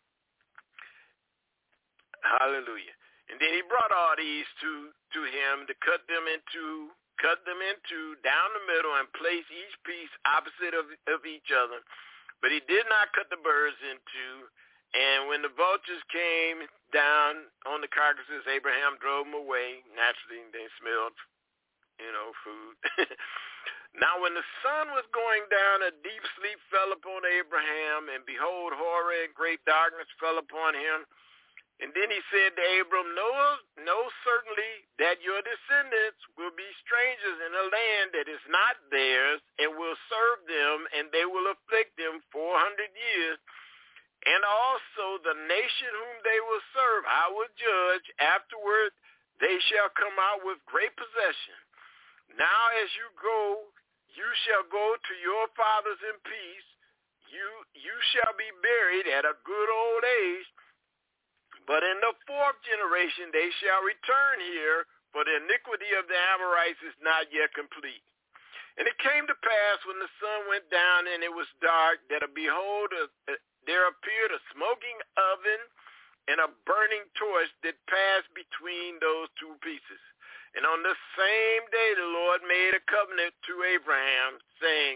Hallelujah. And then he brought all these to him to cut them into down the middle and place each piece opposite of each other. But he did not cut the birds into. And when the vultures came down on the carcasses, Abraham drove them away. Naturally, they smelled, food. Now when the sun was going down, a deep sleep fell upon Abraham, and behold, horror and great darkness fell upon him. And then he said to Abram, know certainly that your descendants will be strangers in a land that is not theirs, and will serve them, and they will afflict them 400 years. And also the nation whom they will serve I will judge. Afterward they shall come out with great possession. Now as you go, you shall go to your fathers in peace. You shall be buried at a good old age. But in the 4th generation they shall return here, for the iniquity of the Amorites is not yet complete. And it came to pass when the sun went down and it was dark, that behold, there appeared a smoking oven and a burning torch that passed between those two pieces. And on the same day the Lord made a covenant to Abram, saying,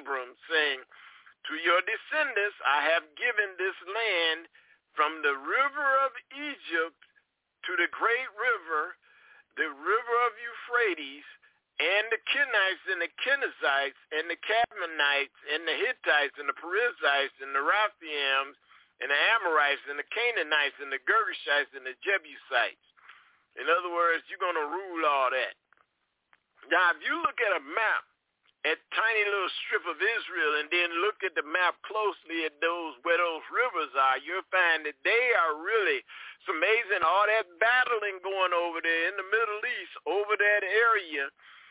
to your descendants I have given this land, from the river of Egypt to the great river, the river of Euphrates, and the Kenites and the Kenizzites and the Cadmonites and the Hittites and the Perizzites and the Raphaims and the Amorites and the Canaanites and the Girgashites and the Jebusites. In other words, you're going to rule all that. Now, if you look at a map, at tiny little strip of Israel, and then look at the map closely at where those rivers are, you'll find that they are really, it's amazing, all that battling going over there in the Middle East, over that area,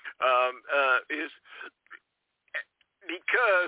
is because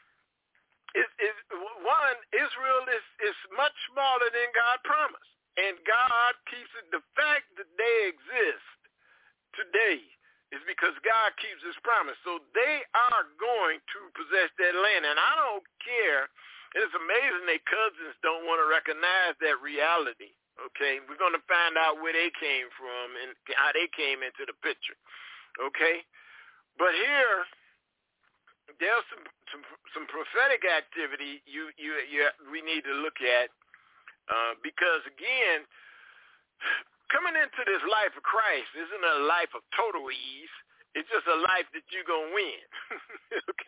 Israel is much smaller than God promised, and God keeps it. The fact that they exist today is because God keeps his promise. So they are going to possess that land. And I don't care. It's amazing their cousins don't want to recognize that reality. Okay? We're going to find out where they came from and how they came into the picture. Okay? But here, there's some prophetic activity we need to look at, because, again, coming into this life of Christ isn't a life of total ease. It's just a life that you're going to win.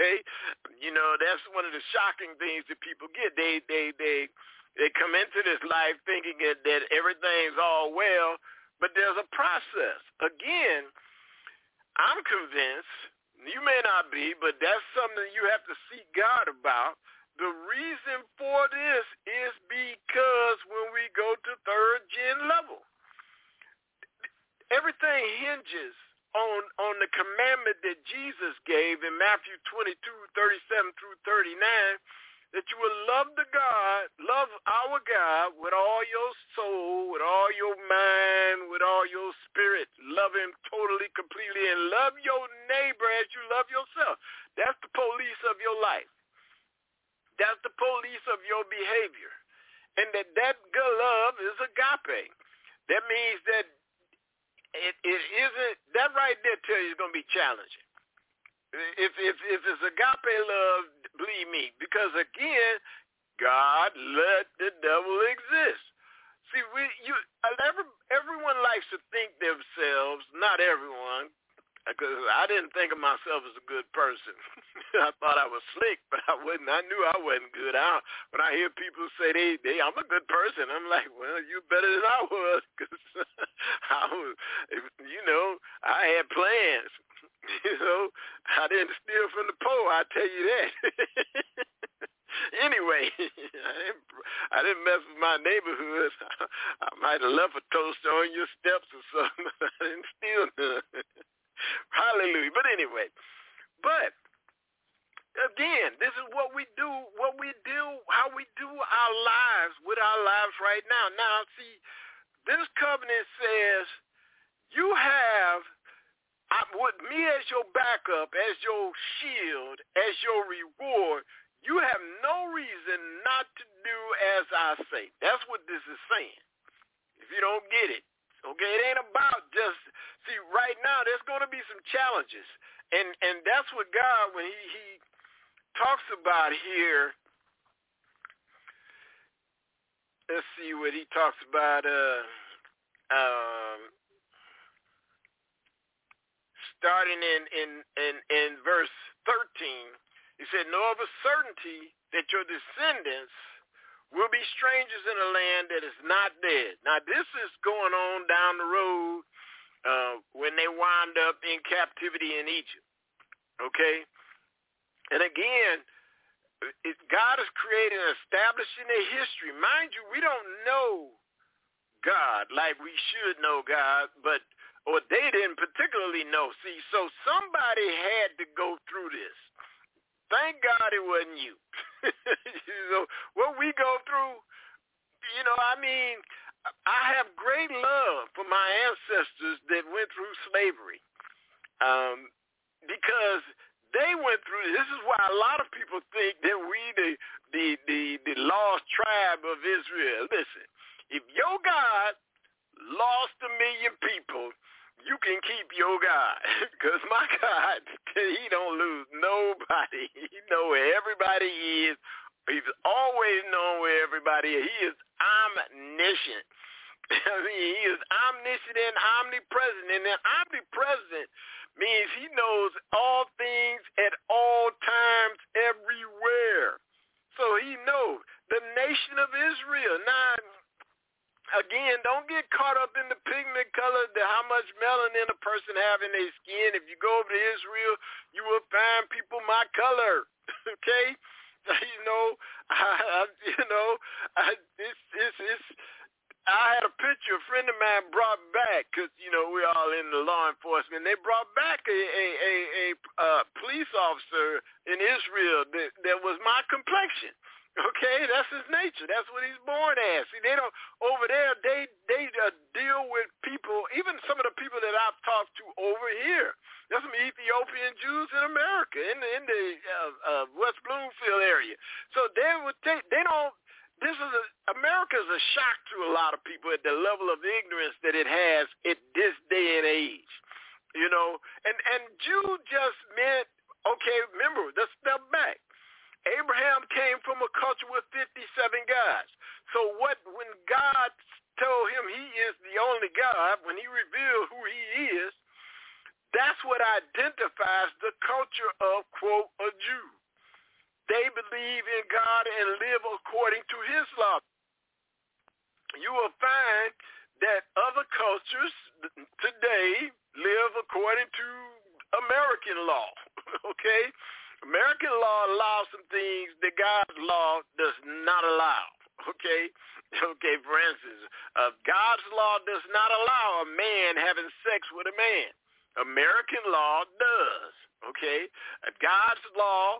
Okay? You know, that's one of the shocking things that people get. They come into this life thinking that everything's all well, but there's a process. Again, I'm convinced, you may not be, but that's something you have to seek God about. The reason for this is because when we go to third gen level, everything hinges on the commandment that Jesus gave in Matthew 22:37 through 39, that you will love our God with all your soul, with all your mind, with all your spirit. Love him totally, completely, and love your neighbor as you love yourself. That's the police of your life. That's the police of your behavior. And that good love is agape. That means that it isn't, that right there tell you it's going to be challenging. If it's agape love, believe me, because again, God let the devil exist. See, everyone likes to think themselves, not everyone, because I didn't think of myself as a good person. I thought I was slick, but I wasn't. I knew I wasn't good. When I hear people say I'm a good person, I'm like, well, you're better than I was, because I had plans. I didn't steal from the poor, I tell you that. Anyway, I didn't mess with my neighborhood. I might have left a toaster on your steps or something, but I didn't steal none. Hallelujah. But anyway, again, this is what we do, how we do our lives with our lives right now. Now, see, this covenant says you have, with me as your backup, as your shield, as your reward, you have no reason not to do as I say. That's what this is saying. If you don't get it, okay, it ain't about just, see, right now there's going to be some challenges. And that's what God, when he talks about here, let's see what he talks about, starting in verse 13, he said, know of a certainty that your descendants will be strangers in a land that is not theirs. Now, this is going on down the road when they wind up in captivity in Egypt, okay? And again, God is creating and establishing a history. Mind you, we don't know God like we should know God, or they didn't particularly know. See, so somebody had to go through this. Thank God it wasn't you. What we go through, I have great love for my ancestors that went through slavery because they went through. This is why a lot of people think that we, the lost tribe of Israel. Listen, if your God lost 1 million people, you can keep your God, because my God, he don't lose nobody. He know where everybody is. He's always known where everybody is. He is omniscient. He is omniscient and omnipresent. And then omnipresent means he knows all things at all times, everywhere. So he knows the nation of Israel. Now, again, don't get caught up in the pigment color, how much melanin a person have in their skin. If you go over to Israel, you will find people my color, okay? I had a picture a friend of mine brought back, because, we're all in the law enforcement. They brought back a police officer in Israel that was my complexion. Okay, that's his nature. That's what he's born as. See, they don't over there. They deal with people. Even some of the people that I've talked to over here. There's some Ethiopian Jews in America, in the West Bloomfield area. So they don't. America is a shock to a lot of people at the level of ignorance that it has at this day and age. And Jew just meant, okay. Remember, let's step back. Abraham came from a culture with 57 gods. So when God told him he is the only God, when he revealed who he is, that's what what identifies the culture of, quote, a Jew. They believe in God and live according to his law. You will find that other cultures today live according to American law, okay? American law allows some things that God's law does not allow, okay? Okay, for instance, God's law does not allow a man having sex with a man. American law does, okay? God's law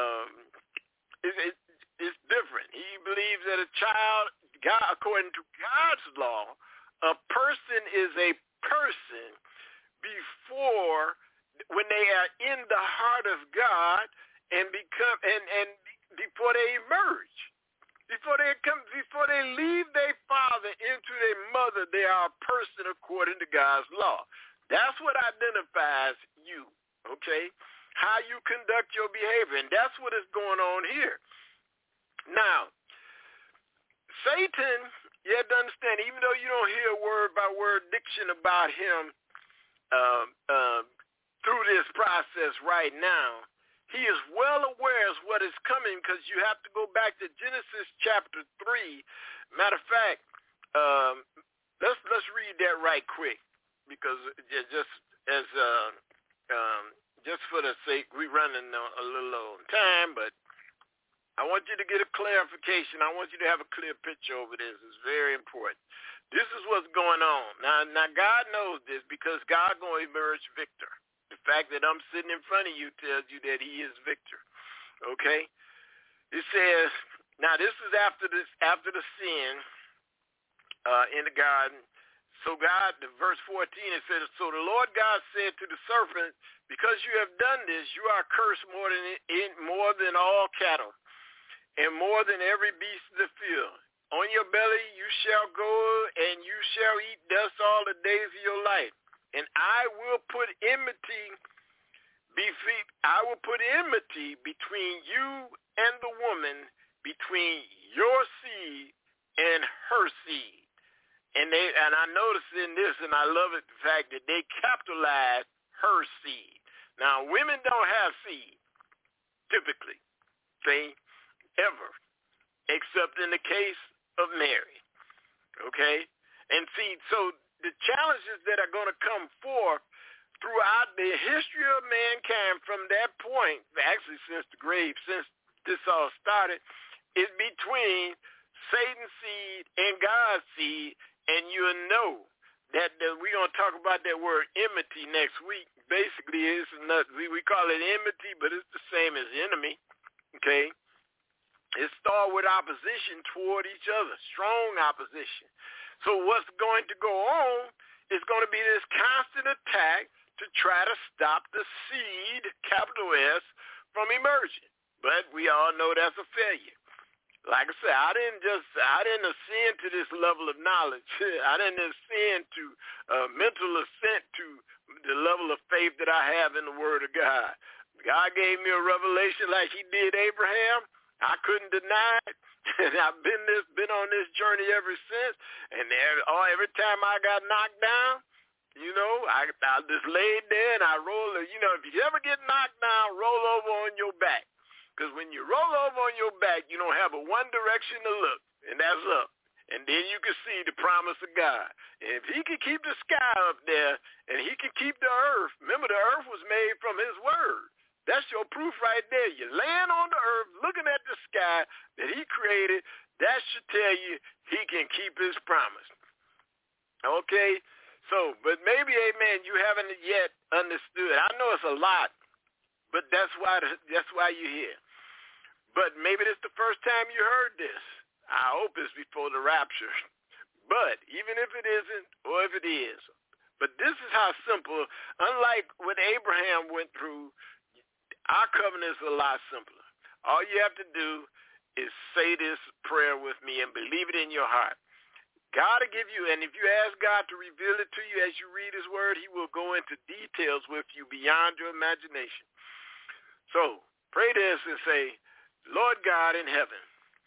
is different. He believes that a child, God, according to God's law, a person is a person before, when they are in the heart of God and become and before they emerge. Before they leave their father into their mother, they are a person according to God's law. That's what identifies you, okay? How you conduct your behavior, and that's what is going on here. Now, Satan, you have to understand, even though you don't hear word by word diction about him through this process right now, he is well aware of what is coming, because you have to go back to Genesis chapter 3. Matter of fact, let's read that right quick, because just for the sake, we're running a little on time, but I want you to get a clarification. I want you to have a clear picture over this. It's very important. This is what's going on. Now God knows this, because God going to emerge victor. The fact that I'm sitting in front of you tells you that he is victor. Okay? It says, now this is after the sin in the garden. So God, verse 14, it says, so the Lord God said to the serpent, because you have done this, you are cursed more than all cattle, and more than every beast of the field. On your belly you shall go, and you shall eat dust all the days of your life. And I will put enmity between you and the woman, between your seed and her seed. And I noticed in this, and I love it, the fact that they capitalize her seed. Now, women don't have seed, typically, ever, except in the case of Mary, okay? And see, so the challenges that are going to come forth throughout the history of mankind from that point, actually since the grave, since this all started, is between Satan's seed and God's seed. And you'll know that we're going to talk about that word enmity next week. Basically, we call it enmity, but it's the same as enemy, okay? It starts with opposition toward each other, strong opposition. So what's going to go on is going to be this constant attack to try to stop the seed, capital S, from emerging. But we all know that's a failure. Like I said, I didn't ascend to this level of knowledge. I didn't ascend to mental ascent to the level of faith that I have in the Word of God. God gave me a revelation like he did Abraham. I couldn't deny it. And I've been on this journey ever since. And every time I got knocked down, you know, I just laid there and I rolled. You know, if you ever get knocked down, roll over on your back. Because when you roll over on your back, you don't have one direction to look, and that's up. And then you can see the promise of God. And if he can keep the sky up there, and he can keep the earth, remember the earth was made from his word. That's your proof right there. You're laying on the earth, looking at the sky that he created. That should tell you he can keep his promise. Okay? So, but maybe, amen, you haven't yet understood. I know it's a lot, but that's why you're here. But maybe this is the first time you heard this. I hope it's before the rapture. But even if it isn't, or if it is, but this is how simple, unlike what Abraham went through, our covenant is a lot simpler. All you have to do is say this prayer with me and believe it in your heart. God will give you, and if you ask God to reveal it to you as you read his word, he will go into details with you beyond your imagination. So pray this and say, Lord God in heaven,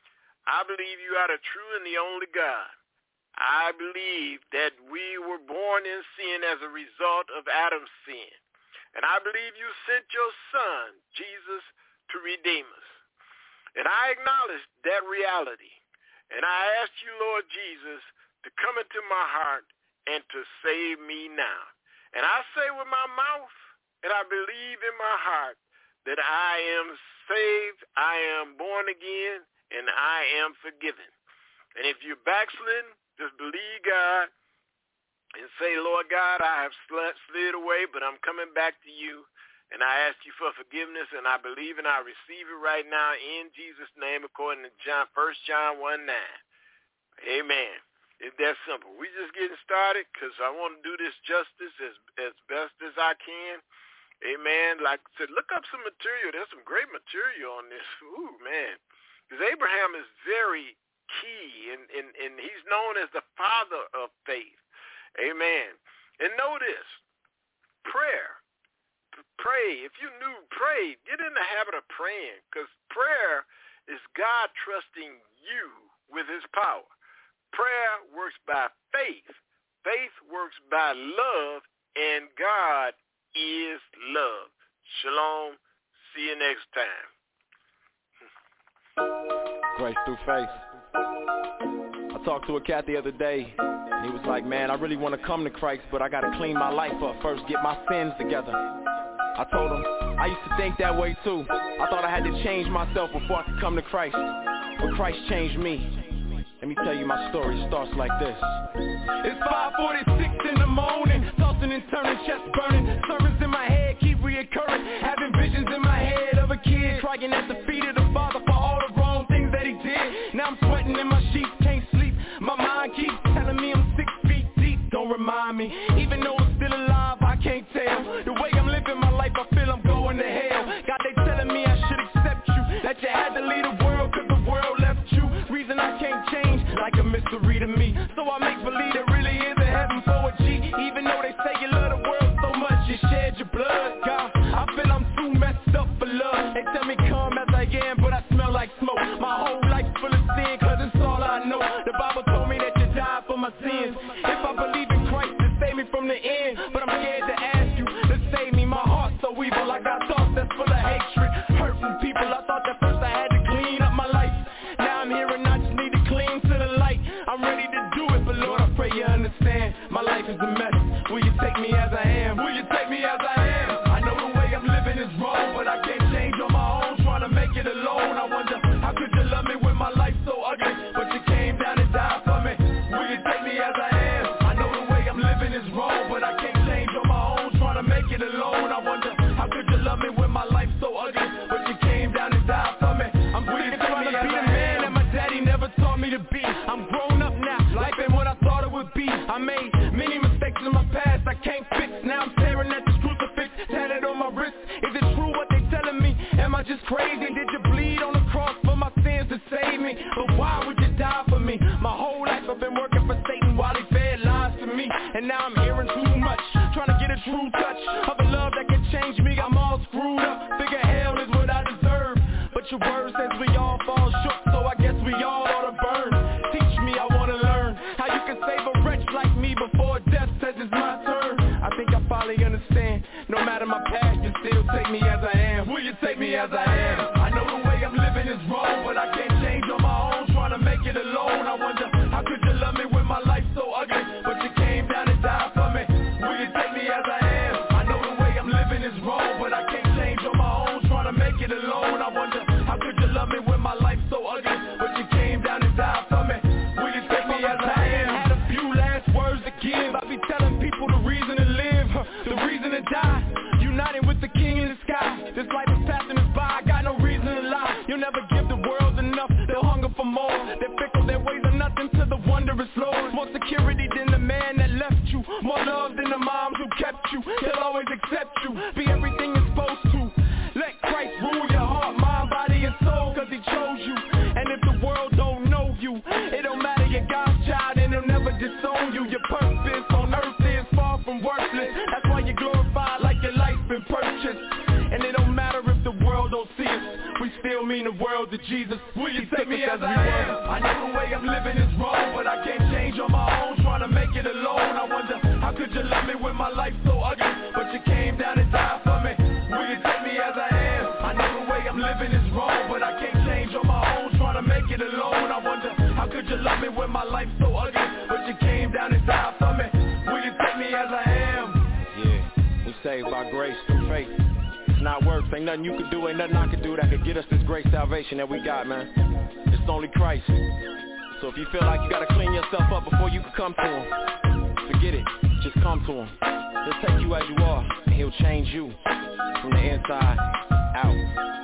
I believe you are the true and the only God. I believe that we were born in sin as a result of Adam's sin. And I believe you sent your son, Jesus, to redeem us. And I acknowledge that reality. And I ask you, Lord Jesus, to come into my heart and to save me now. And I say with my mouth, and I believe in my heart, that I am saved, I am born again, and I am forgiven. And if you're backslidden, just believe God and say, Lord God, I have slid away, but I'm coming back to you. And I ask you for forgiveness, and I believe and I receive it right now in Jesus' name according to 1 John 1:9. Amen. It's that simple. We're just getting started because I want to do this justice as best as I can. Amen. Like I said, look up some material. There's some great material on this. Ooh, man. Because Abraham is very key, and he's known as the father of faith. Amen. And know this, prayer. Pray. If you knew, pray. Get in the habit of praying, because prayer is God trusting you with his power. Prayer works by faith. Faith works by love, and God is love. Shalom. See you next time. Grace through faith. I talked to a cat the other day, and he was like, man, I really want to come to Christ, but I got to clean my life up first, get my sins together. I told him, I used to think that way too. I thought I had to change myself before I could come to Christ, but Christ changed me. Let me tell you my story, it starts like this. It's 5:46 in the morning, tossing and turning, chest burning, sermons in my head keep reoccurring, having visions in my head of a kid crying at the feet of the Father for all the wrong things that he did. Now I'm sweating in my sheets, can't sleep, my mind keeps telling me I'm 6 feet deep. Don't remind me, even though I'm still alive, I can't tell. The way I'm living my life, I feel I'm going to hell. God, they telling me I should accept you, that you had to leave the world cause the world left you. Reason I can't change, like a mystery to me. So I make believe there really is a heaven for a G. Even though they say you love the world so much, you shed your blood. God, I feel I'm too messed up for love. They tell me come as I am, but I smell like smoke. My whole life's full of sin, cause it's all I know. The Bible told me that you died for my sins. If I believe in Christ to save me from the end, but I'm scared to ask you to save me. My heart's so evil, I got thoughts that's full of hatred, hurting people. I thought that first I had to clean up my life. Now I'm here and I just need to cling to the light. I'm ready to do it, but Lord, I pray you understand. My life is a mess. Will you take me as I am? Will you take me as I am? I know the way I'm living is wrong, but I can't change on my own. Trying to make it alone. I wonder, how could you love me when my life's so ugly? But you came down and died for me. Will you take me as I am? I know the way I'm living is wrong, but I can't change on my own. Trying to make it alone. I wonder, how could you love me when my life's so ugly? But you came down and died for me. I'm really trying to be the man that my daddy never taught me to be. I'm grown up now, life ain't what I thought it would be. I made many mistakes in my past I can't fix. Now I'm staring at this crucifix tatted on my wrist. Is it true what they telling me? Am I just crazy? Did you bleed on the cross for my sins to save me? But why would you die for me? My whole life I've been working for Satan while he fed lies to me. And now I'm hearing too much, trying to get a true touch of a love that can change me. I'm all screwed up, figure hell is what I deserve. But your word says we all fall short, so I guess we all ought to burn. Teach me, I want to learn how you can save a wretch like me before death says it's my turn. I think I finally understand. No matter my past, you still take me as I am. Will you take me as I am? I know the way I'm living is wrong, but I can't change on my own. Trying to make it alone. I wonder, how could you love me when my life's so ugly? But you came down and died for me. Will you take me as I am? I know the way I'm living is wrong, but I can't change on my own. Trying to make it alone. I wonder, how could you love me when my life's so ugly? But you came down and died for me. Will you take me as I am? Had a few last words to give. I be telling people the reason to live, the reason to die. United with the King in the sky. This life is passing us by. I got no reason to lie. You'll never give the world enough. They'll hunger for more. They're fickle. Their ways are nothing to the wondrous Lord. More security than the man that left you. More love than the moms who kept you. They'll always accept you. Be everything you're supposed to. Let Christ rule your heart, mind, body, and soul, cause he chose you. And if the world don't know you, it don't matter, you're God's child and he'll never disown you. Your purpose on earth is far from worthless. That's why you glorify like your life been purchased. And it don't matter if the world don't see us, we still mean the world to Jesus. Will you take me as I am? I know the way I'm living is wrong, but I can't change on my own. Trying to make it alone. I wonder, how could you love me when my life's so ugly? But you came down and died for living is wrong, but I can't change on my own, trying to make it alone. I wonder, how could you love me when my life's so ugly? But you came down and died for me. Will you take me as I am? Yeah, we saved by grace through faith. It's not works, ain't nothing you could do, ain't nothing I could do that could get us this great salvation that we got, man. It's only Christ. So if you feel like you gotta clean yourself up before you can come to him, forget it, just come to him. He'll take you as you are, and he'll change you from the inside out.